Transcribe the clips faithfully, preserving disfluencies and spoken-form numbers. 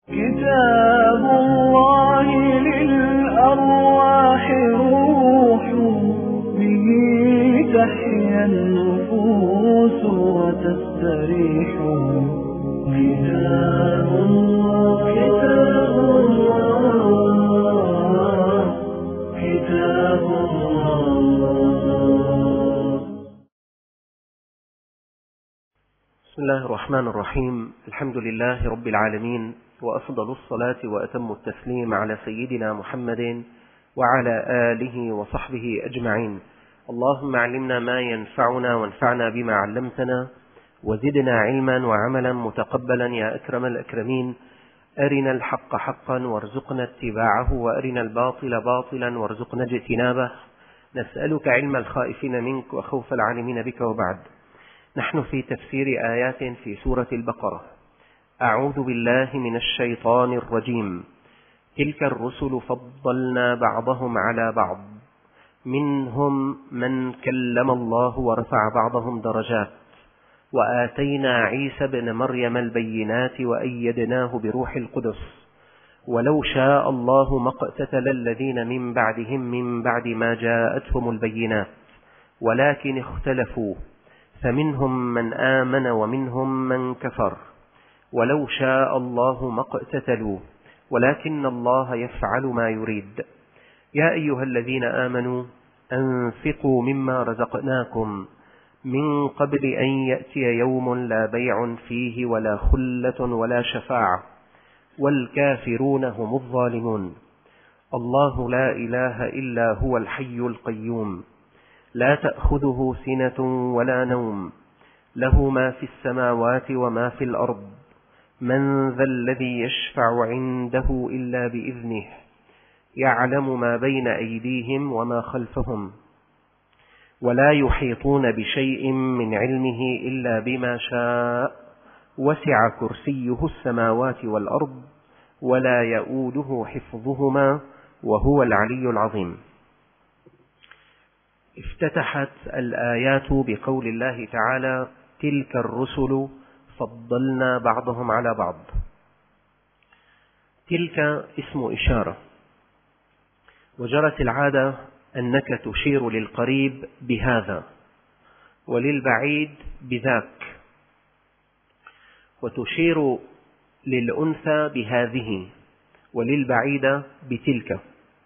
كتاب الله للأرواح روح، به تحيا النفوس وتستريح. كتاب الله كتاب الله كتاب الله. بسم الله الرحمن الرحيم. الحمد لله رب العالمين، وأفضل الصلاة وأتم التسليم على سيدنا محمد وعلى آله وصحبه أجمعين. اللهم علمنا ما ينفعنا وانفعنا بما علمتنا، وزدنا علما وعملا متقبلا يا أكرم الأكرمين. أرنا الحق حقا وارزقنا اتباعه، وأرنا الباطل باطلا وارزقنا اجتنابه. نسألك علم الخائفين منك وخوف العالمين بك. وبعد، نحن في تفسير آيات في سورة البقرة. أعوذ بالله من الشيطان الرجيم. تلك الرسل فضلنا بعضهم على بعض، منهم من كلم الله ورفع بعضهم درجات، وآتينا عيسى ابن مريم البينات وأيدناه بروح القدس، ولو شاء الله ما اقتتل الذين من بعدهم من بعد ما جاءتهم البينات، ولكن اختلفوا، فمنهم من آمن ومنهم من كفر، ولو شاء الله ما اقتتلوا، ولكن الله يفعل ما يريد. يا أيها الذين آمنوا أنفقوا مما رزقناكم من قبل أن يأتي يوم لا بيع فيه ولا خلة ولا شفاعة، والكافرون هم الظالمون. الله لا إله إلا هو الحي القيوم، لا تأخذه سنة ولا نوم، له ما في السماوات وما في الأرض. من ذا الذي يشفع عنده إلا بإذنه، يعلم ما بين أيديهم وما خلفهم، ولا يحيطون بشيء من علمه إلا بما شاء، وسع كرسيه السماوات والأرض، ولا يؤوده حفظهما، وهو العلي العظيم. افتتحت الآيات بقول الله تعالى: تلك الرسل فضلنا بعضهم على بعض. تلك اسم إشارة، وجرت العادة أنك تشير للقريب بهذا، وللبعيد بذاك، وتشير للأنثى بهذه، وللبعيدة بتلك.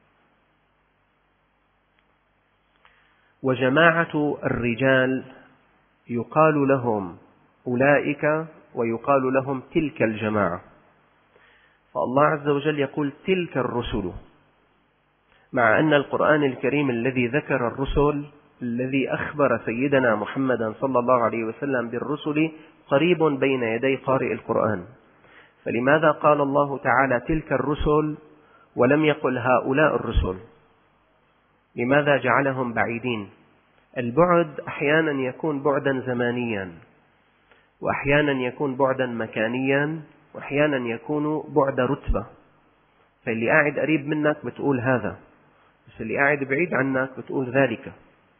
وجماعة الرجال يقال لهم أولئك، ويقال لهم تلك الجماعة. فالله عز وجل يقول تلك الرسل، مع أن القرآن الكريم الذي ذكر الرسل، الذي أخبر سيدنا محمدا صلى الله عليه وسلم بالرسل، قريب بين يدي قارئ القرآن. فلماذا قال الله تعالى تلك الرسل ولم يقل هؤلاء الرسل؟ لماذا جعلهم بعيدين؟ البعد أحيانا يكون بعدا زمانيا، وأحيانا يكون بعدا مكانيا، وأحيانا يكون بعد رتبة. فاللي قاعد قريب منك بتقول هذا، بس اللي قاعد بعيد عنك بتقول ذلك.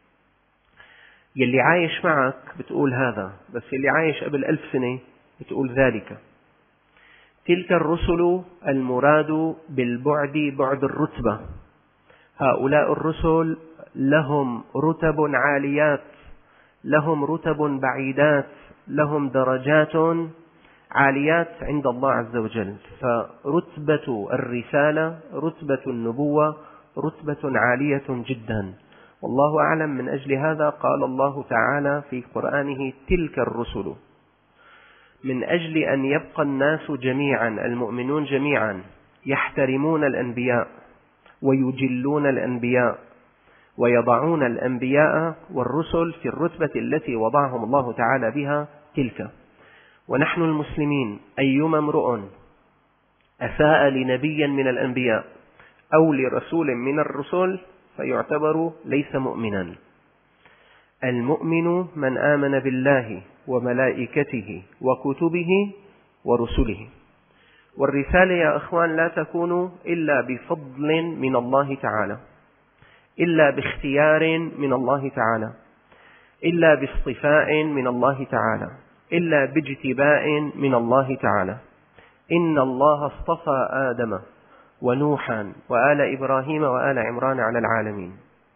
يلي عايش معك بتقول هذا، بس اللي عايش قبل ألف سنة بتقول ذلك. تلك الرسل المراد بالبعد بعد الرتبة. هؤلاء الرسل لهم رتب عاليات، لهم رتب بعيدات، لهم درجات عاليات عند الله عز وجل. فرتبة الرسالة، رتبة النبوة، رتبة عالية جدا. والله أعلم. من أجل هذا قال الله تعالى في قرآنه تلك الرسل، من أجل أن يبقى الناس جميعا، المؤمنون جميعا، يحترمون الأنبياء ويجلون الأنبياء، ويضعون الأنبياء والرسل في الرتبة التي وضعهم الله تعالى بها تلك. ونحن المسلمين أيما امرؤ أساء لنبيا من الأنبياء أو لرسول من الرسل فيعتبر ليس مؤمنا. المؤمن من آمن بالله وملائكته وكتبه ورسله. والرسالة يا أخوان لا تكون إلا بفضل من الله تعالى، إلا باختيار من الله تعالى، إلا باصطفاء من الله تعالى، إلا باجتباء من الله تعالى. إن الله اصطفى آدم ونوحا وآل إبراهيم وآل عمران على العالمين.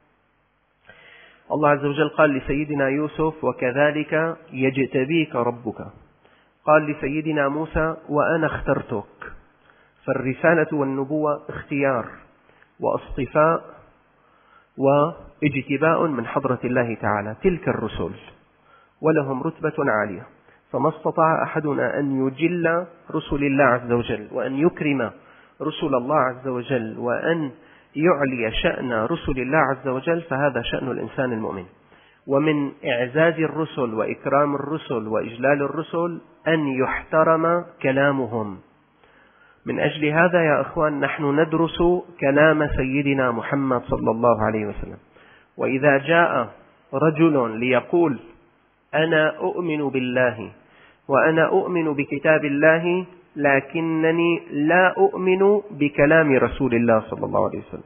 الله عز وجل قال لسيدنا يوسف: وكذلك يجتبيك ربك. قال لسيدنا موسى: وأنا اخترتك. فالرسالة والنبوة اختيار واصطفاء واجتباء من حضرة الله تعالى. تلك الرسل ولهم رتبة عالية، فما استطاع أحدنا أن يجل رسل الله عز وجل وأن يكرم رسل الله عز وجل وأن يعلي شأن رسل الله عز وجل، فهذا شأن الإنسان المؤمن. ومن إعزاز الرسل وإكرام الرسل وإجلال الرسل أن يحترم كلامهم. من أجل هذا يا أخوان نحن ندرس كلام سيدنا محمد صلى الله عليه وسلم. وإذا جاء رجل ليقول: أنا أؤمن بالله وأنا أؤمن بكتاب الله لكنني لا أؤمن بكلام رسول الله صلى الله عليه وسلم،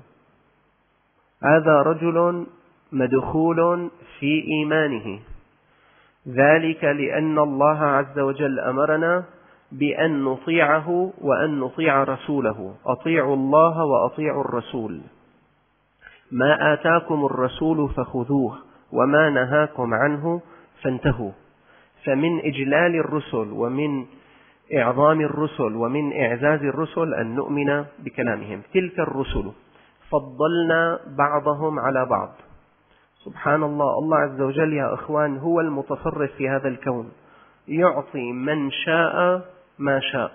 هذا رجل مدخول في إيمانه، ذلك لأن الله عز وجل أمرنا بأن نطيعه وأن نطيع رسوله. أطيعوا الله وأطيعوا الرسول. ما آتاكم الرسول فخذوه وما نهاكم عنه فانتهوا. فمن إجلال الرسل ومن إعظام الرسل ومن إعزاز الرسل أن نؤمن بكلامهم. تلك الرسل فضلنا بعضهم على بعض. سبحان الله، الله عز وجل يا أخوان هو المتصرف في هذا الكون، يعطي من شاء ما شاء،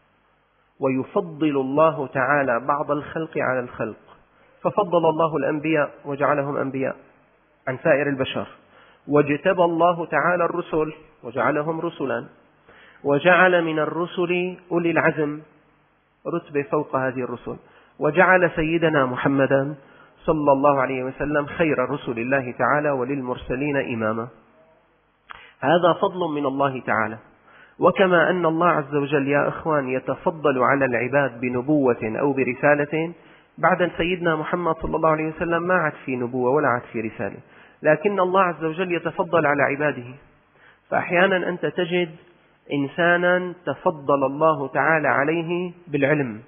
ويفضل الله تعالى بعض الخلق على الخلق. ففضل الله الأنبياء وجعلهم أنبياء عن سائر البشر، واجتبى الله تعالى الرسل وجعلهم رسلا، وجعل من الرسل أولي العزم رتبة فوق هذه الرسل، وجعل سيدنا محمدا صلى الله عليه وسلم خير رسل الله تعالى وللمرسلين إماما. هذا فضل من الله تعالى. وكما أن الله عز وجل يا أخوان يتفضل على العباد بنبوة أو برسالة، بعد سيدنا محمد صلى الله عليه وسلم ما عاد في نبوة ولا عاد في رسالة، لكن الله عز وجل يتفضل على عباده. فأحيانا أنت تجد إنسانا تفضل الله تعالى عليه بالعلم،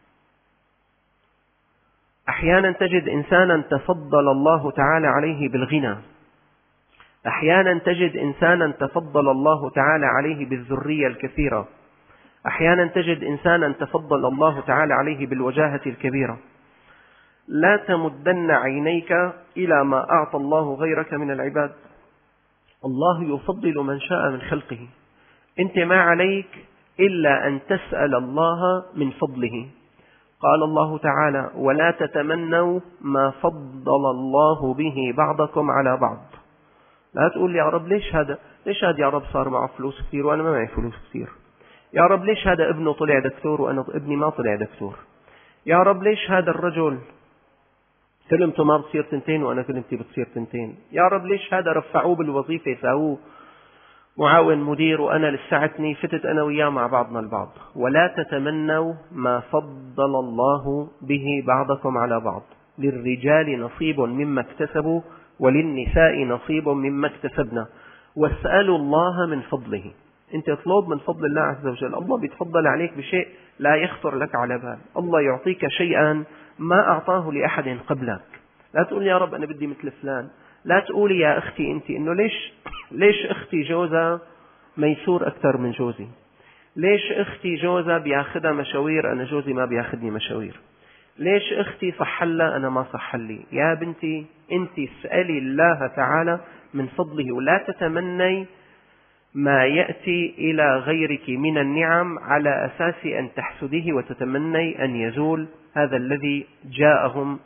أحيانا تجد إنسانا تفضل الله تعالى عليه بالغنى، أحيانا تجد إنسانا تفضل الله تعالى عليه بالذرية الكثيرة، أحيانا تجد إنسانا تفضل الله تعالى عليه بالوجاهة الكبيرة. لا تمدن عينيك إلى ما أعطى الله غيرك من العباد. الله يفضل من شاء من خلقه. أنت ما عليك إلا أن تسأل الله من فضله. قال الله تعالى: ولا تتمنوا ما فضل الله به بعضكم على بعض. لا تقول لي يا رب ليش هذا ليش هذا يا رب صار معه فلوس كثير وأنا ما معي فلوس كثير. يا رب ليش هذا ابنه طلع دكتور وأنا ابني ما طلع دكتور. يا رب ليش هذا الرجل كلمته ما بتصير تنتين وأنا كلمتي بتصير تنتين. يا رب ليش هذا رفعوه بالوظيفة ساووه معاون مدير وأنا لسعتني فتت أنا وياه مع بعضنا البعض. ولا تتمنوا ما فضل الله به بعضكم على بعض. للرجال نصيب مما اكتسبوا وللنساء نصيب مما اكتسبنا واسألوا الله من فضله. أنت اطلب من فضل الله عز وجل. الله بيتفضل عليك بشيء لا يخطر لك على بال. الله يعطيك شيئا ما أعطاه لأحد قبلك. لا تقول يا رب أنا بدي مثل فلان. لا تقولي يا أختي أنت إنه ليش ليش أختي جوزها ميسور أكثر من جوزي. ليش أختي جوزها بياخدها مشاوير أنا جوزي ما بياخدني مشاوير. ليش أختي صحلها أنا ما صحلي. يا بنتي أنت اسألي الله تعالى من فضله، ولا تتمني ما يأتي إلى غيرك من النعم على أساس أن تحسده وتتمني أن يزول هذا الذي جاءهم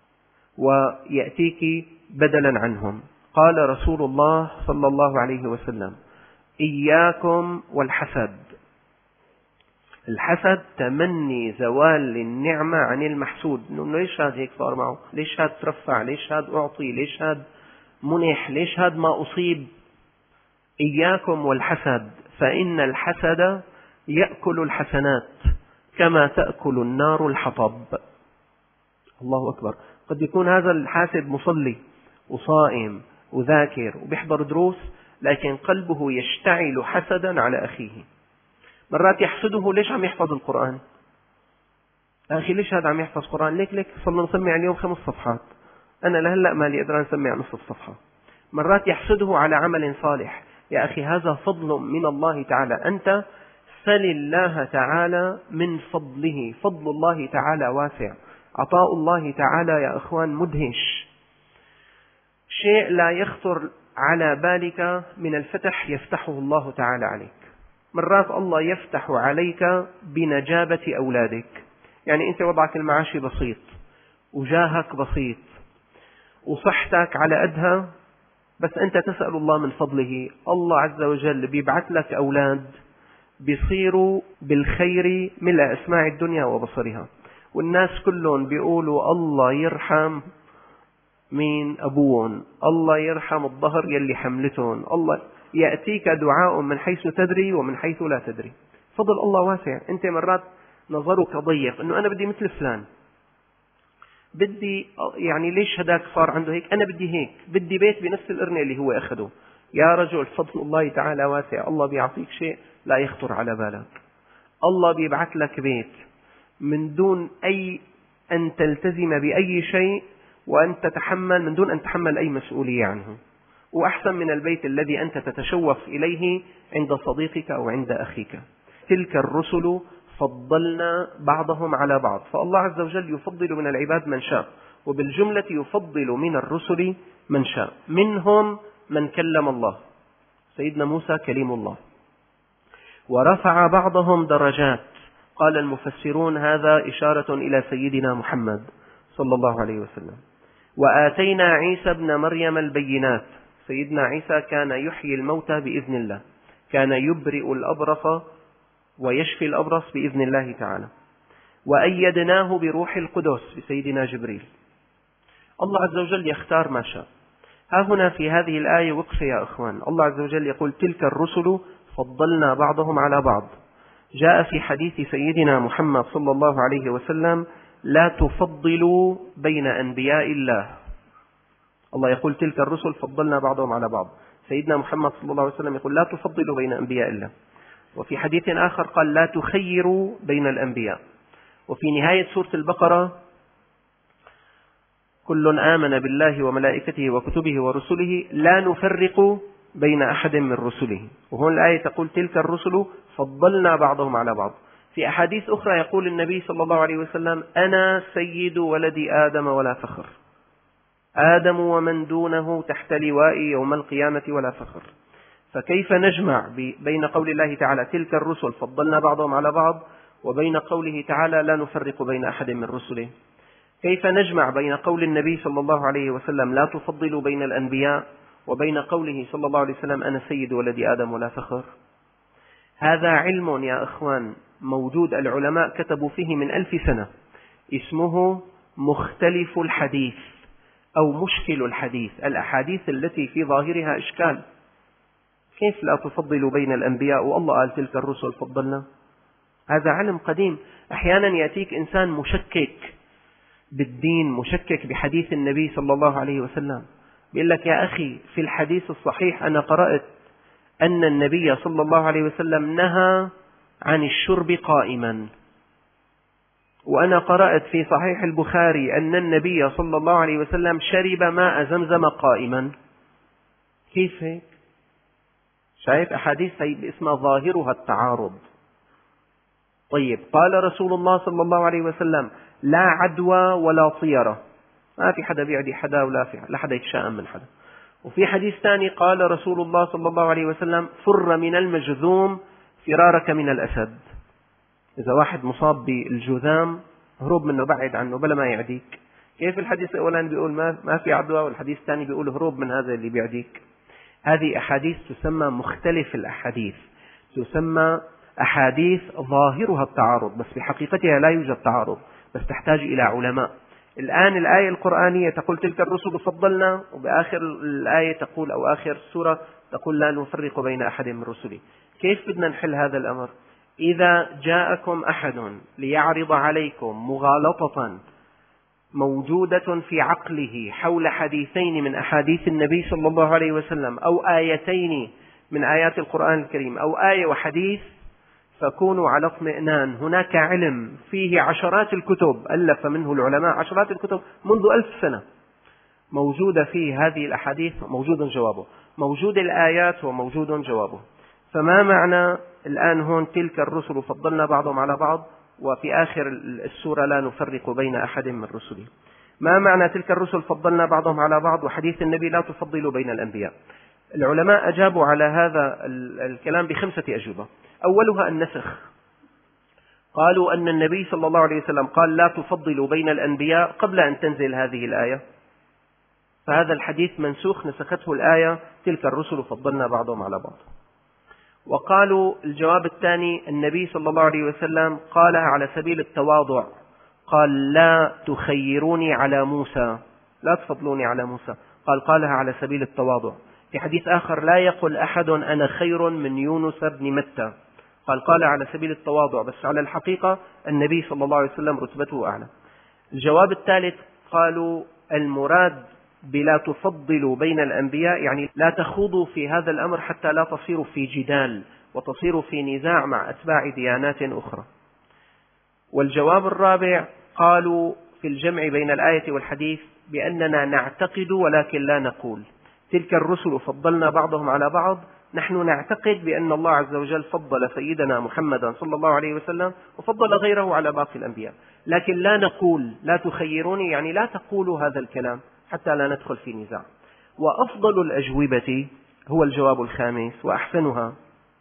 ويأتيك بدلا عنهم. قال رسول الله صلى الله عليه وسلم: إياكم والحسد. الحسد تمني زوال النعمة عن المحسود. إنه ليش هذا هيك صار معه، ليش هذا ترفع، ليش هذا أعطي، ليش هذا منح، ليش هذا ما أصيب. إياكم والحسد، فإن الحسد يأكل الحسنات كما تأكل النار الحطب. الله أكبر. قد يكون هذا الحاسد مصلي وصائم وذاكر وبيحضر دروس، لكن قلبه يشتعل حسدا على أخيه. مرات يحسده ليش عم يحفظ القرآن؟ أخي ليش هذا عم يحفظ قرآن؟ ليك ليك صرنا نسمع اليوم خمس صفحات، أنا لهلأ ما لي قدران نسمع نصف الصفحة. مرات يحسده على عمل صالح. يا أخي هذا فضل من الله تعالى، أنت سل الله تعالى من فضله. فضل الله تعالى واسع، عطاء الله تعالى يا أخوان مدهش. شيء لا يخطر على بالك من الفتح يفتحه الله تعالى عليك. مرات الله يفتح عليك بنجابة أولادك. يعني أنت وضعك المعاشي بسيط وجاهك بسيط وصحتك على قدها، بس أنت تسأل الله من فضله. الله عز وجل بيبعث لك أولاد بيصيروا بالخير ملء أسماع الدنيا وبصرها، والناس كلهم بيقولوا الله يرحم مين أبوهم، الله يرحم الظهر يلي حملتهم. الله يأتيك دعاء من حيث تدري ومن حيث لا تدري. فضل الله واسع. أنت مرات نظرك ضيق إنه أنا بدي مثل فلان، بدي يعني ليش هداك صار عنده هيك، أنا بدي هيك، بدي بيت بنفس القرنة اللي هو أخده. يا رجل فضل الله تعالى واسع. الله بيعطيك شيء لا يخطر على بالك. الله بيبعث لك بيت من دون أي أن تلتزم بأي شيء، وأن تتحمل من دون أن تتحمل أي مسؤولية عنه، وأحسن من البيت الذي أنت تتشوف إليه عند صديقك أو عند أخيك. تلك الرسل فضلنا بعضهم على بعض. فالله عز وجل يفضل من العباد من شاء، وبالجملة يفضل من الرسل من شاء. منهم من كلم الله، سيدنا موسى كليم الله. ورفع بعضهم درجات. قال المفسرون هذا إشارة إلى سيدنا محمد صلى الله عليه وسلم. وآتينا عيسى ابن مريم البينات. سيدنا عيسى كان يحيي الموتى بإذن الله، كان يبرئ الأبرص ويشفي الأبرص بإذن الله تعالى. وأيدناه بروح القدس بسيدنا جبريل. الله عز وجل يختار ما شاء. ها هنا في هذه الآية وقفة يا أخوان. الله عز وجل يقول تلك الرسل فضلنا بعضهم على بعض. جاء في حديث سيدنا محمد صلى الله عليه وسلم لا تفضلوا بين أنبياء الله. الله يقول تلك الرسل فضلنا بعضهم على بعض. سيدنا محمد صلى الله عليه وسلم يقول لا تفضلوا بين أنبياء الله. وفي حديث آخر قال لا تخيروا بين الأنبياء. وفي نهاية سورة البقرة كل آمن بالله وملائكته وكتبه ورسله لا نفرق بين أحد من رسله. وهون الآية تقول تلك الرسل فضلنا بعضهم على بعض. في أحاديث أخرى يقول النبي صلى الله عليه وسلم أنا سيد ولد آدم ولا فخر، آدم ومن دونه تحت لوائي يوم القيامة ولا فخر. فكيف نجمع بين قول الله تعالى تلك الرسل فضلنا بعضهم على بعض وبين قوله تعالى لا نفرق بين أحد من رسله؟ كيف نجمع بين قول النبي صلى الله عليه وسلم لا تفضلوا بين الأنبياء وبين قوله صلى الله عليه وسلم أنا سيد ولد آدم ولا فخر؟ هذا علم يا أخوان موجود، العلماء كتبوا فيه من ألف سنة، اسمه مختلف الحديث أو مشكل الحديث، الأحاديث التي في ظاهرها إشكال. كيف لا تفضلوا بين الأنبياء والله قال تلك الرسل فضلنا؟ هذا علم قديم. أحيانا يأتيك إنسان مشكك بالدين، مشكك بحديث النبي صلى الله عليه وسلم، بيقول لك يا أخي في الحديث الصحيح أنا قرأت أن النبي صلى الله عليه وسلم نهى عن الشرب قائما، وأنا قرأت في صحيح البخاري أن النبي صلى الله عليه وسلم شرب ماء زمزم قائما. كيف هيك؟ شايف أحاديث اسمها ظاهرها التعارض. طيب قال رسول الله صلى الله عليه وسلم لا عدوى ولا طيرة، ما في حدا بيعدي حدا ولا في لا حدا يتشائم من حدا. وفي حديث ثاني قال رسول الله صلى الله عليه وسلم فر من المجذوم فرارك من الأسد. إذا واحد مصاب بالجذام هروب منه، بعد عنه بلا ما يعديك. كيف الحديث الأولاني بيقول ما ما في عدوى والحديث الثاني بيقول هروب من هذا اللي بيعديك؟ هذه أحاديث تسمى مختلف الأحاديث، تسمى أحاديث ظاهرها التعارض، بس بحقيقتها لا يوجد تعارض، بس تحتاج إلى علماء. الآن الآية القرآنية تقول تلك الرسل فضلنا، وبآخر الآية تقول أو آخر السورة تقول لا نفرق بين أحد من رسله. كيف بدنا نحل هذا الأمر؟ إذا جاءكم أحد ليعرض عليكم مغالطة موجودة في عقله حول حديثين من أحاديث النبي صلى الله عليه وسلم أو آيتين من آيات القرآن الكريم أو آية وحديث، فكونوا على اطمئنان، هناك علم فيه عشرات الكتب ألف منه العلماء، عشرات الكتب منذ ألف سنة موجودة فيه هذه الأحاديث، موجود جوابه، موجود الآيات وموجود جوابه. فما معنى الآن هون تلك الرسل فضلنا بعضهم على بعض، وفي آخر السورة لا نفرق بين أحد من رسله؟ ما معنى تلك الرسل فضلنا بعضهم على بعض وحديث النبي لا تفضلوا بين الأنبياء؟ العلماء أجابوا على هذا الكلام بخمسة أجوبة. أولها النسخ، قالوا أن النبي صلى الله عليه وسلم قال لا تفضلوا بين الأنبياء قبل أن تنزل هذه الآية، فهذا الحديث منسوخ، نسخته الآية تلك الرسل فضلنا بعضهم على بعض. وقالوا الجواب الثاني النبي صلى الله عليه وسلم قالها على سبيل التواضع، قال لا تخيروني على موسى، لا تفضلوني على موسى، قال قالها على سبيل التواضع. في حديث آخر لا يقل أحد أنا خير من يونس بن متى، قال قالها على سبيل التواضع، بس على الحقيقة النبي صلى الله عليه وسلم رتبته أعلى. الجواب الثالث قالوا المراد بلا تفضلوا بين الأنبياء يعني لا تخوضوا في هذا الأمر حتى لا تصيروا في جدال وتصيروا في نزاع مع أتباع ديانات أخرى. والجواب الرابع قالوا في الجمع بين الآية والحديث بأننا نعتقد ولكن لا نقول، تلك الرسل فضلنا بعضهم على بعض، نحن نعتقد بأن الله عز وجل فضل سيدنا محمدا صلى الله عليه وسلم وفضل غيره على باقي الأنبياء، لكن لا نقول لا تخيروني يعني لا تقولوا هذا الكلام حتى لا ندخل في نزاع. وأفضل الأجوبة هو الجواب الخامس وأحسنها،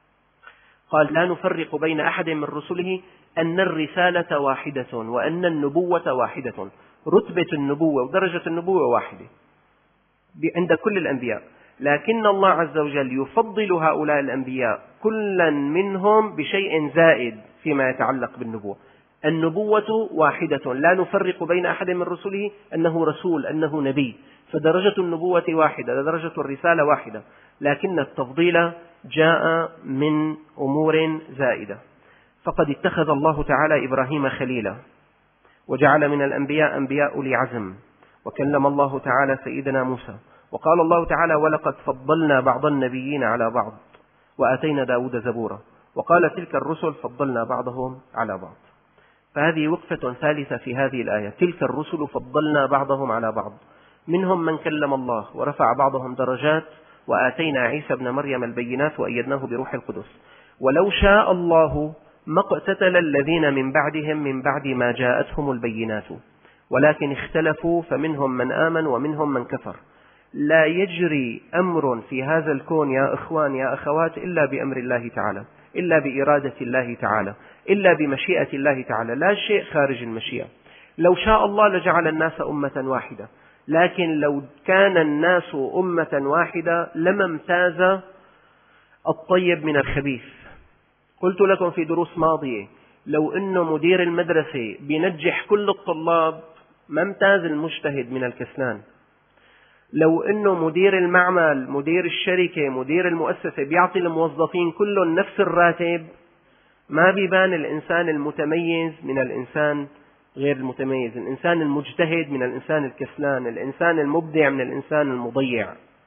قال لا نفرق بين أحد من رسله أن الرسالة واحدة وأن النبوة واحدة، رتبة النبوة ودرجة النبوة واحدة عند كل الأنبياء، لكن الله عز وجل يفضل هؤلاء الأنبياء كلا منهم بشيء زائد فيما يتعلق بالنبوة. النبوة واحدة لا نفرق بين أحد من رسله أنه رسول أنه نبي، فدرجة النبوة واحدة، درجة الرسالة واحدة، لكن التفضيل جاء من أمور زائدة. فقد اتخذ الله تعالى إبراهيم خليلا، وجعل من الأنبياء أنبياء أولي عزم، وكلم الله تعالى سيدنا موسى، وقال الله تعالى ولقد فضلنا بعض النبيين على بعض وآتينا داود زبورا، وقال تلك الرسل فضلنا بعضهم على بعض. فهذه وقفة ثالثة في هذه الآية، تلك الرسل فضلنا بعضهم على بعض، منهم من كلم الله ورفع بعضهم درجات، وآتينا عيسى ابن مريم البينات وأيدناه بروح القدس. ولو شاء الله ما اقتتل الذين من بعدهم من بعد ما جاءتهم البينات ولكن اختلفوا فمنهم من آمن ومنهم من كفر. لا يجري أمر في هذا الكون يا إخوان يا أخوات إلا بأمر الله تعالى، إلا بإرادة الله تعالى، إلا بمشيئة الله تعالى، لا شيء خارج المشيئة. لو شاء الله لجعل الناس أمة واحدة، لكن لو كان الناس أمة واحدة لما امتاز الطيب من الخبيث. قلت لكم في دروس ماضية لو أنه مدير المدرسة بينجح كل الطلاب ما امتاز المجتهد من الكسلان. لو أنه مدير المعمل مدير الشركة مدير المؤسسة بيعطي الموظفين كلهم نفس الراتب ما بيبان الإنسان المتميز من الإنسان غير المتميز، الإنسان المجتهد من الإنسان الكسلان، الإنسان المبدع من الإنسان المضيع.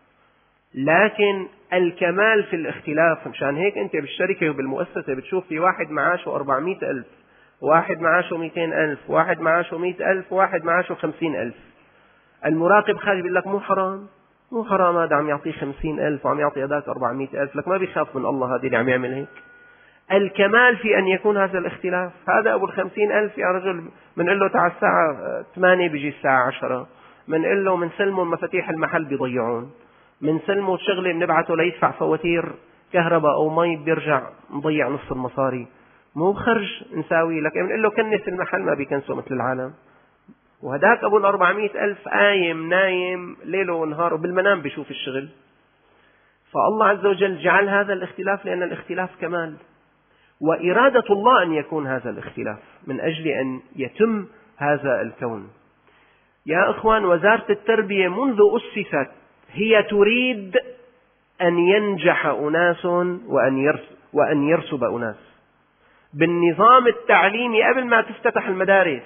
لكن الكمال في الاختلاف، مشان هيك أنت بالشركة وبالمؤسسة بتشوف في واحد معاشه أربعمائة ألف، واحد معاشه مئتين ألف، واحد معاشه مئة ألف، واحد معاشه خمسين ألف. المراقب خارج بيقول لك مو حرام مو حرام هذا عم يعطيه خمسين ألف وعم يعطي أداة أربعمائة ألف، لك ما بيخاف من الله هذا اللي عم يعمل هيك. الكمال في أن يكون هذا الاختلاف. هذا أبو الخمسين ألف يا رجل منقول له تعال الساعة ثمانية بيجي الساعة عشرة، منقول له من سلموا مفاتيح المحل بيضيعون، من سلموا شغله بنبعته ليدفع فواتير كهرباء أو مي بيرجع مضيع نص المصاري. مو خرج نساوي لك بنقول له كنس المحل ما بيكنسه مثل العالم. وهداك أبو الأربعمائة ألف قايم نايم ليله ونهاره بالمنام بيشوف الشغل. فالله عز وجل جعل هذا الاختلاف لأن الاختلاف كمال، وإرادة الله أن يكون هذا الاختلاف من أجل أن يتم هذا الكون. يا أخوان وزارة التربية منذ أسست هي تريد أن ينجح أناس وأن يرسب, وأن يرسب أناس. بالنظام التعليمي قبل ما تفتتح المدارس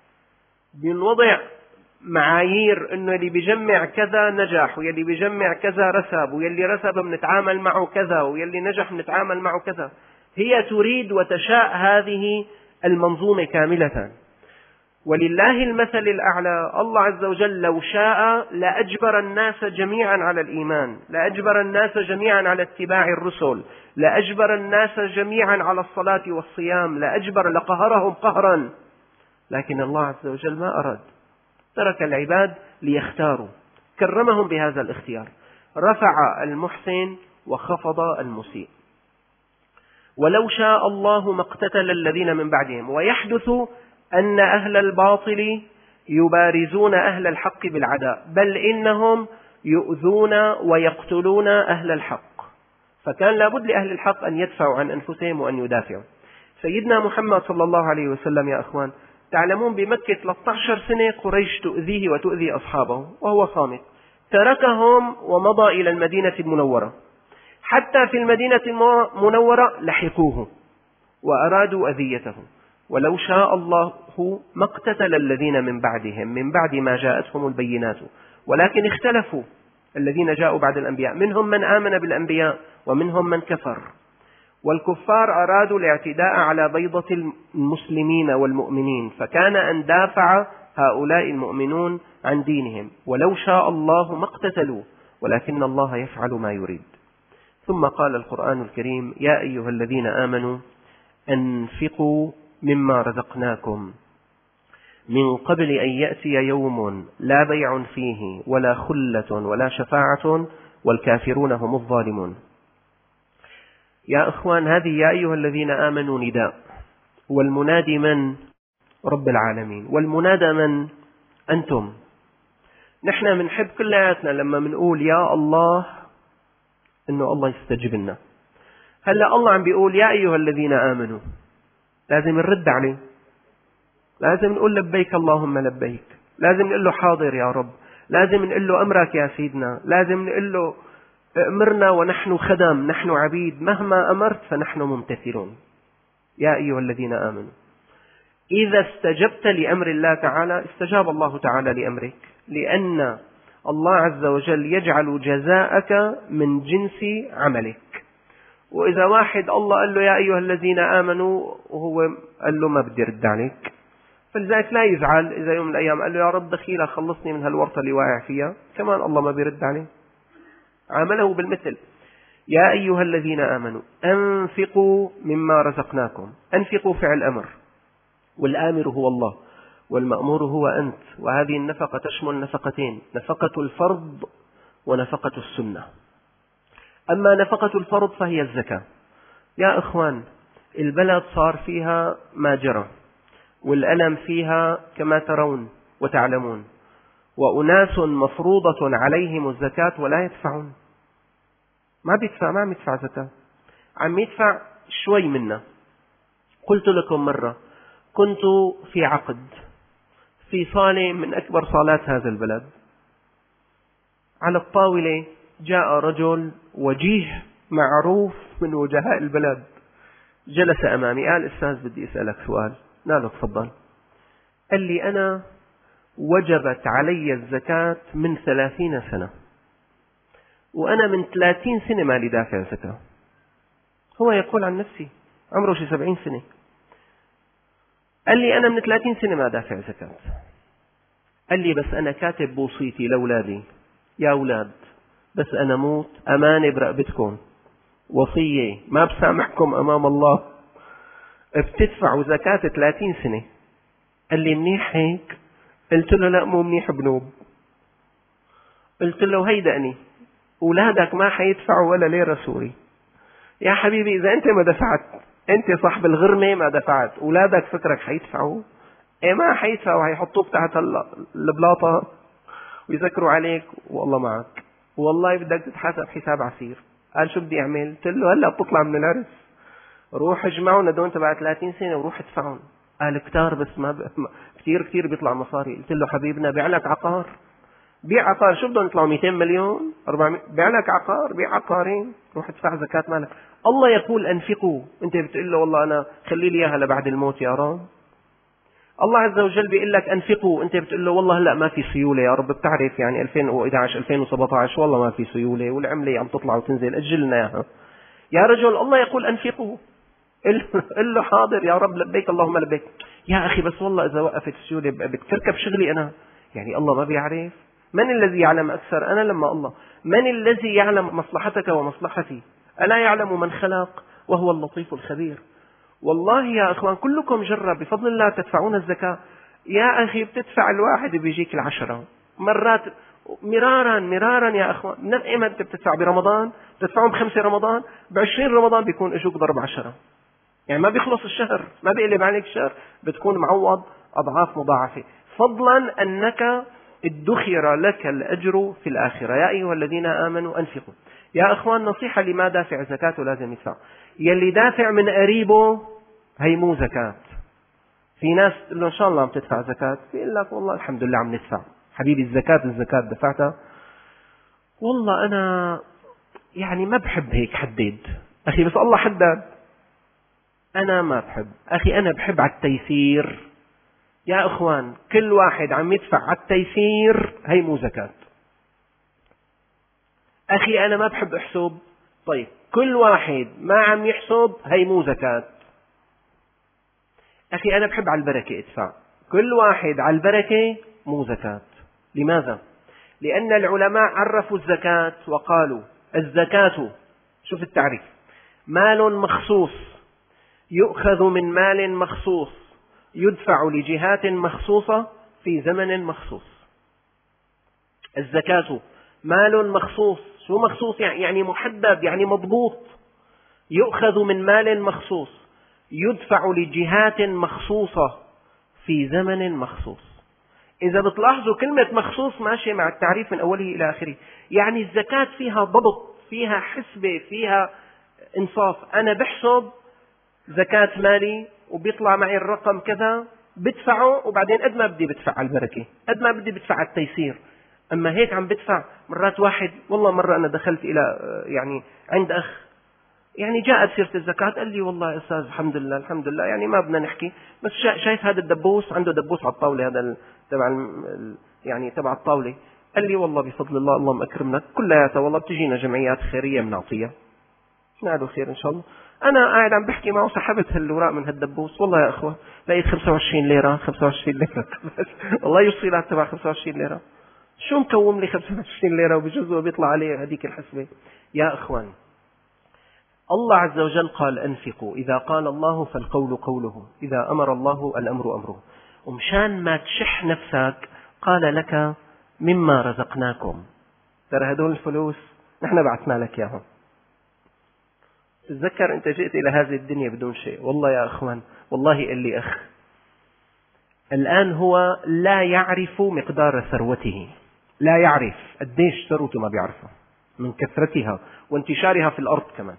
بنوضع معايير إنه اللي بيجمع كذا نجح، ويلي بيجمع كذا رسب، ويلي رسب بنتعامل معه كذا، ويلي نجح بنتعامل معه كذا. هي تريد وتشاء هذه المنظومة كاملة. ولله المثل الأعلى. الله عز وجل لو شاء لأجبر الناس جميعا على الإيمان، لأجبر الناس جميعا على اتباع الرسل، لأجبر الناس جميعا على الصلاة والصيام، لأجبر لقهرهم قهرا، لكن الله عز وجل ما أراد، ترك العباد ليختاروا، كرمهم بهذا الاختيار، رفع المحسن وخفض المسيء. ولو شاء الله ما اقتتل الذين من بعدهم. ويحدث أن أهل الباطل يبارزون أهل الحق بالعداء، بل إنهم يؤذون ويقتلون أهل الحق، فكان لابد لأهل الحق أن يدفعوا عن أنفسهم وأن يدافعوا. سيدنا محمد صلى الله عليه وسلم يا أخوان، تعلمون بمكة ثلاثة عشر سنة قريش تؤذيه وتؤذي أصحابه وهو صامت، تركهم ومضى إلى المدينة المنورة. حتى في المدينة المنورة لحقوه وأرادوا أذيته. ولو شاء الله ما اقتتل الذين من بعدهم من بعد ما جاءتهم البينات، ولكن اختلفوا الذين جاءوا بعد الأنبياء، منهم من آمن بالأنبياء ومنهم من كفر. والكفار أرادوا الاعتداء على بيضة المسلمين والمؤمنين، فكان أن دافع هؤلاء المؤمنون عن دينهم. ولو شاء الله ما اقتتلوا ولكن الله يفعل ما يريد. ثم قال القرآن الكريم: يا أيها الذين آمنوا أنفقوا مما رزقناكم من قبل أن يأتي يوم لا بيع فيه ولا خلة ولا شفاعة والكافرون هم الظالمون. يا أخوان، هذه يا أيها الذين آمنوا نداء، والمنادي من؟ رب العالمين. والمنادى من؟ أنتم. نحن منحب كلياتنا لما منقول يا الله إنه الله يستجيب لنا. هلأ الله عم بيقول يا أيها الذين آمنوا، لازم نرد عليه، لازم نقول لبيك اللهم لبيك، لازم نقول له حاضر يا رب، لازم نقول له أمرك يا سيدنا، لازم نقول له أمرنا ونحن خدم، نحن عبيد، مهما أمرت فنحن ممتثلون. يا أيها الذين آمنوا، إذا استجبت لأمر الله تعالى استجاب الله تعالى لأمرك، لأن الله عز وجل يجعل جزاءك من جنس عملك. وإذا واحد الله قال له يا أيها الذين آمنوا وهو قال له ما بدي رد عليك، فلذلك لا يزعل إذا يوم من الأيام قال له يا رب دخيلة خلصني من هالورطة اللي واقع فيها، كمان الله ما بيرد عليه، عامله بالمثل. يا أيها الذين آمنوا أنفقوا مما رزقناكم. أنفقوا فعل أمر، والآمر هو الله والمأمور هو أنت. وهذه النفقة تشمل نفقتين: نفقة الفرض ونفقة السنة. أما نفقة الفرض فهي الزكاة. يا أخوان، البلد صار فيها ما جرى، والألم فيها كما ترون وتعلمون، وأناس مفروضة عليهم الزكاة ولا يدفعون. ما بيدفع، ما عم يدفع زكاة، عم يدفع شوي منها. قلت لكم مرة كنت في عقد في صالة من أكبر صالات هذا البلد، على الطاولة جاء رجل وجيه معروف من وجهاء البلد، جلس أمامي، قال أستاذ بدي أسألك سؤال. قال له تفضل. قال لي أنا وجبت علي الزكاة من ثلاثين سنة، وأنا من ثلاثين سنة ما لي دافع زكاة. هو يقول عن نفسي عمره شي سبعين سنة. قال لي أنا من ثلاثين سنة ما دافع زكاة. قال لي بس أنا كاتب بوصيتي لأولادي: يا أولاد بس أنا موت أمانة برقبتكم، وصية ما بسامحكم أمام الله، بتدفعوا زكاة ثلاثين سنة. قال لي منيح هيك؟ قلت له لا مو منيح بنوب. قلت له هيدأني، أولادك ما حيدفعوا ولا ليرة سوري. يا حبيبي إذا أنت ما دفعت، أنت صاحب الغرمة ما دفعت، أولادك فكرك حيدفعوا؟ إيه ما حيدفعوا، حيحطوك تحت البلاطة ويذكروا عليك والله معك، والله بدك تتحاسب حساب عسير. قال شو بدي أعمل؟ قلت له هلا بتطلع من العرس، روح اجمعوا ندون تبع ثلاثين سنة وروح ادفعون. قال كتار بس ما ب... كتير كتير بيطلع مصاري. قلت له حبيبنا بيع لك عقار، بيع عقار، شو بدهم يطلعوا مئتين مليون أربعمائة؟ بيع لك عقار، بيع عقارين، روح ادفع زكاة مالك. الله يقول أنفقوا، أنت بتقول له والله أنا خلي لي إياها لبعد الموت يا رب. الله عز وجل بيقول لك أنفقوا، أنت بتقول له والله هلا ما في سيولة يا رب، بتعرف يعني ألفين وإحدى عشر ألفين وسبعة عشر والله ما في سيولة والعملة عم تطلع وتنزل، أجلنا إياها. يا رجل الله يقول أنفقوا، قل له حاضر يا رب لبيك اللهم لبيك. يا أخي بس والله إذا وقفت السيولة بتركب شغلي أنا. يعني الله ما بيعرف؟ من الذي يعلم أكثر؟ أنا لما الله. من الذي يعلم مصلحتك ومصلحتي؟ ألا يعلم من خلق وهو اللطيف الخبير. والله يا أخوان كلكم جرب بفضل الله تدفعون الزكاة. يا أخي بتدفع الواحد بيجيك العشرة مرات مرارا مرارا يا أخوان. من أيمتى أنت بتدفع؟ برمضان بتدفعون بخمسة رمضان، بعشرين رمضان بيكون إجوك ضرب عشرة. يعني ما بيخلص الشهر، ما بيقلب عليك الشهر، بتكون معوض أضعاف مضاعفة، فضلا أنك ادخر لك الأجر في الآخرة. يا أيها الذين آمنوا أنفقوا. يا أخوان نصيحة لما دافع زكاته لازم يدفع. يلي دافع من قريبه هي مو زكاة. في ناس تقول له إن شاء الله عم تدفع زكاة، يقول لك والله الحمد لله عم ندفع. حبيبي الزكاة الزكاة دفعتها؟ والله أنا يعني ما بحب هيك حدد. أخي بس الله حدد. أنا ما بحب. أخي أنا بحب على التيسير. يا أخوان كل واحد عم يدفع على التيسير هي مو زكاة. أخي أنا ما بحب أحسب. طيب كل واحد ما عم يحسب هي مو زكاة. أخي أنا بحب على البركة ادفع. كل واحد على البركة مو زكاة. لماذا؟ لأن العلماء عرفوا الزكاة وقالوا الزكاة، شوف التعريف، مال مخصوص يؤخذ من مال مخصوص يدفع لجهات مخصوصة في زمن مخصوص. الزكاة مال مخصوص. شو مخصوص؟ يعني محدد، يعني مضبوط. يؤخذ من مال مخصوص يدفع لجهات مخصوصة في زمن مخصوص. إذا بتلاحظوا كلمة مخصوص ماشية مع التعريف من أوله إلى آخره. يعني الزكاة فيها ضبط، فيها حسبة، فيها إنصاف. أنا بحسب زكاة مالي وبيطلع معي الرقم كذا بدفعه، وبعدين قد ما بدي بدفع على البركة، قد ما بدي بدفع على التيسير. أما هيك عم بدفع مرات واحد. والله مرة أنا دخلت إلى يعني عند أخ، يعني جاءت سيرة الزكاة، قال لي والله يا أستاذ الحمد لله الحمد لله، يعني ما بدنا نحكي، بس شايف هذا الدبوس، عنده دبوس على الطاولة، هذا تبع يعني تبع الطاولة. قال لي والله بفضل الله اللهم أكرمنا كلياتها، والله بتجينا جمعيات خيرية بنعطيها. نعم خير إن شاء الله. أنا قاعد عم بحكي معه سحبت هالوراق من هالدبوس، والله يا أخوة لقيت خمسة وعشرين ليرة خمسة وعشرين ليرة والله يوصيلات تبع خمسة وعشرين ليرة. شو مكوم لي خمسة وعشرين ليرة وبجوز وبيطلع عليه هذيك الحسبة؟ يا أخوان الله عز وجل قال أنفقوا. إذا قال الله فالقول قوله، إذا أمر الله الأمر أمره. ومشان ما تشح نفسك قال لك مما رزقناكم. ترى هدول الفلوس نحن بعثنا لك ياهم. تتذكر أنت جئت إلى هذه الدنيا بدون شيء. والله يا أخوان والله اللي أخ الآن هو لا يعرف مقدار ثروته، لا يعرف قديش ثروته، ما بيعرفها من كثرتها وانتشارها في الأرض كمان.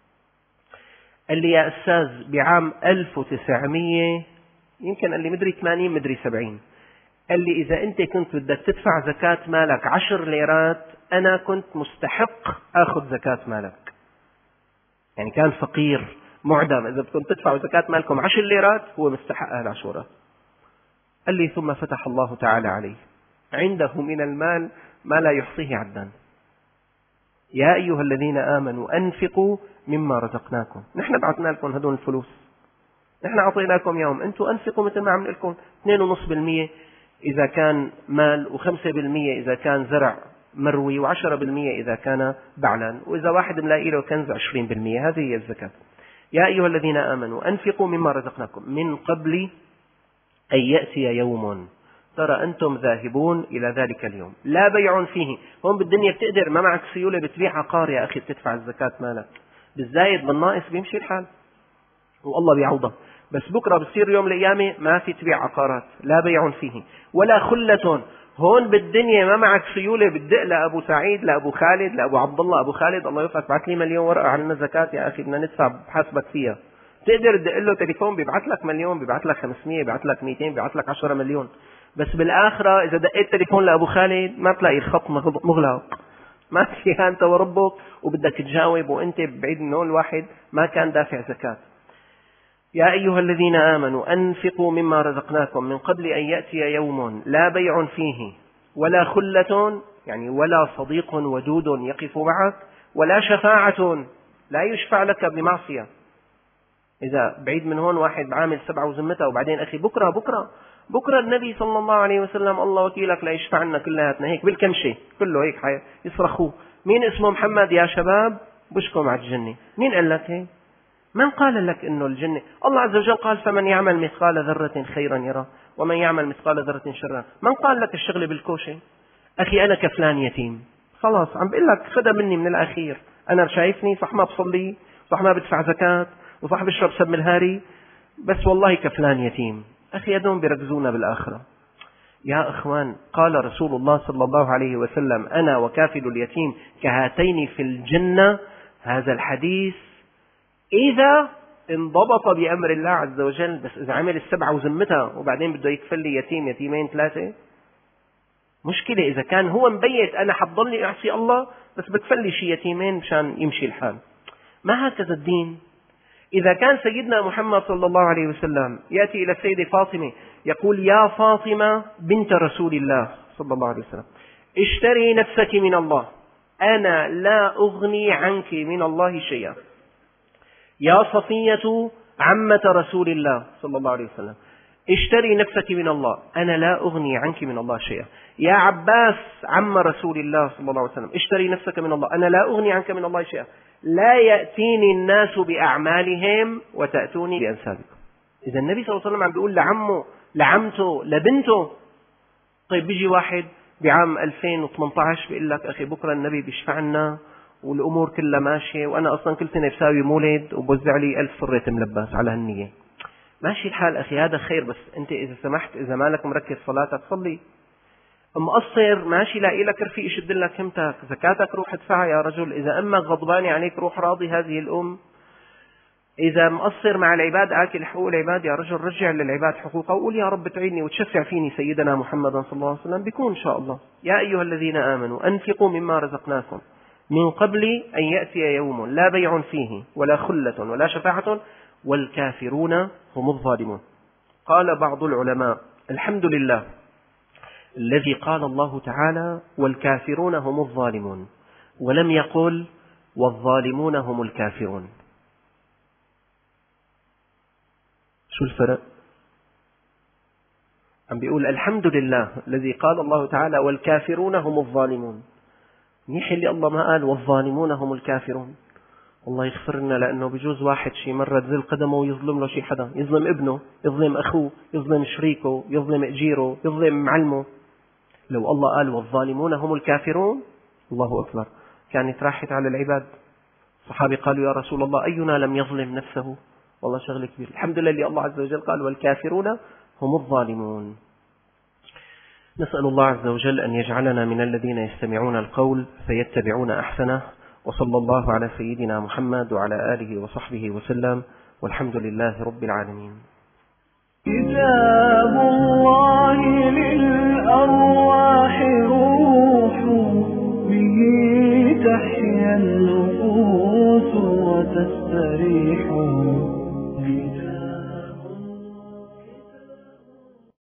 قال لي يا أستاذ بعام ألف وتسعمية يمكن قال لي مدري ثمانين مدري سبعين، قال لي إذا أنت كنت بدك تدفع زكاة مالك عشر ليرات أنا كنت مستحق أخذ زكاة مالك. يعني كان فقير معدم، إذا كنت تدفعوا زكاة مالكم عشر ليرات هو مستحق العشرات. قال لي ثم فتح الله تعالى عليه عنده من المال ما لا يحصيه عدان. يا أيها الذين آمنوا أنفقوا مما رزقناكم. نحن بعثنا لكم هدول الفلوس، نحن أعطيناكم يوم، أنتم أنفقوا مثل ما عمل لكم اثنين فاصلة خمسة بالمئة إذا كان مال، وخمسة بالمئة إذا كان زرع مروي، وعشرة بالمئة إذا كان بعلا، وإذا واحد ملاقي له كنز عشرين بالمئة. هذه هي الزكاة. يا أيها الذين آمنوا أنفقوا مما رزقناكم من قبل أن يأتي يوم ترى أنتم ذاهبون إلى ذلك اليوم لا بيع فيه. هون بالدنيا بتقدر ما معك سيولة بتبيع عقار يا أخي بتدفع الزكاة مالك، بالزايد بالناقص بيمشي الحال والله بيعوضه. بس بكرة بصير يوم القيامة ما في تبيع عقارات، لا بيع فيه ولا خلة. هون بالدنيا ما معك سيولة بتدق لأبو سعيد لأبو خالد لأبو عبد الله أبو خالد الله يوفقك بعث لي مليون ورقة على زكاة يا أخي بدنا ندفع بحاسبك فيها. تقدر تدق له تليفون بيبعث لك مليون، بيبعث لك خمسمية، بيبعث لك مئتين، بيبعث لك عشرة مليون. بس بالآخرة إذا دقيت تليفون لأبو خالد ما تلاقي الخط مغلق، ما فيها أنت وربك وبدك تجاوب وأنت بعيد من هون الواحد ما كان دافع زكاة. يا أيها الذين آمنوا أنفقوا مما رزقناكم من قبل أن يأتي يوم لا بيع فيه ولا خلة، يعني ولا صديق ودود يقف معك، ولا شفاعة لا يشفع لك بمعصية. إذا بعيد من هون واحد بعامل سبعة وزمتها وبعدين أخي بكرة بكرة بكرة النبي صلى الله عليه وسلم الله وكيلك لا يشفعنا كلياتنا هيك بالكمشة كله هيك يصرخوه، مين اسمه محمد يا شباب بشكم على الجنة. مين قال لك هيك؟ من قال لك إنه الجنة؟ الله عز وجل قال فمن يعمل مثقال ذرة خيرا يرى ومن يعمل مثقال ذرة شرا. من قال لك الشغل بالكوشة؟ أخي أنا كفلان يتيم خلاص عم بقول لك خدها مني من الأخير، أنا شايفني صح ما بصلي صح ما بدفع زكاة وصح بشرب سم الهاري، بس والله كفلان يتيم. أخي هذول بيركزونا بالآخرة. يا إخوان قال رسول الله صلى الله عليه وسلم أنا وكافل اليتيم كهاتين في الجنة. هذا الحديث إذا انضبط بأمر الله عز وجل، بس إذا عمل السبعة وزمتها وبعدين بده يكفل لي يتيم يتيمين ثلاثة مشكلة. إذا كان هو مبيت أنا حضلني أعصي الله بس بكفل لي شي يتيمين مشان يمشي الحال. ما هكذا الدين. إذا كان سيدنا محمد صلى الله عليه وسلم يأتي إلى السيدة فاطمة يقول يا فاطمة بنت رسول الله صلى الله عليه وسلم اشتري نفسك من الله أنا لا أغني عنك من الله شيئا. يا صفية عمة رسول الله صلى الله عليه وسلم اشتري نفسك من الله أنا لا أغني عنك من الله شيئا. يا عباس عم رسول الله صلى الله عليه وسلم اشتري نفسك من الله أنا لا أغني عنك من الله شيئا. لا يأتيني الناس بأعمالهم وتأتوني بأنسابكم. إذا النبي صلى الله عليه وسلم عم بيقول لعمه لعمته لبنته. طيب بيجي واحد بعام ألفين وثمانية عشر بيقول لك أخي بكرة النبي بيشفعنا والأمور كلها ماشية وأنا أصلا كل سنة بساوي مولد وبوزع لي ألف صرة ملبس على هالنية. ماشي الحال أخي هذا خير، بس أنت إذا سمحت إذا مالك مركز صلاتك صلي. مقصر ماشي لاقي لك رفيق يشد لك همتك، زكاتك روح ادفعها يا رجل. إذا أمك غضبانة عليك روح راضي هذه الأم. إذا مقصر مع العباد آكل حقوق العباد يا رجل رجع للعباد حقوقه وقول يا رب تعيني وتشفع فيني سيدنا محمد صلى الله عليه وسلم بيكون إن شاء الله. يا أيها الذين آمنوا أنفقوا مما رزقناكم من قبل أن يأتي يوم لا بيع فيه ولا خلة ولا شفاعة والكافرون هم الظالمون. قال بعض العلماء الحمد لله الذي قال الله تعالى والكافرون هم الظالمون ولم يقل والظالمون هم الكافرون. شو الفرق؟ عم بيقول الحمد لله الذي قال الله تعالى والكافرون هم الظالمون، منيح اللي الله ما قال والظالمون هم الكافرون. الله يغفر لنا، لأنه بجوز واحد شي مرة تزل قدمه ويظلم له شي حدا، يظلم ابنه يظلم أخوه يظلم شريكه يظلم أجيره يظلم معلمه. لو الله قال والظالمون هم الكافرون الله أكبر كانت راحت على العباد. الصحابة قالوا يا رسول الله أينا لم يظلم نفسه؟ والله شغل كبير. الحمد لله اللي الله عز وجل قال والكافرون هم الظالمون. نسأل الله عز وجل أن يجعلنا من الذين يستمعون القول فيتبعون أحسنه، وصلى الله على سيدنا محمد وعلى آله وصحبه وسلم، والحمد لله رب العالمين. كتاب الله للأرواح روح به تحيا النفوس وتستريح.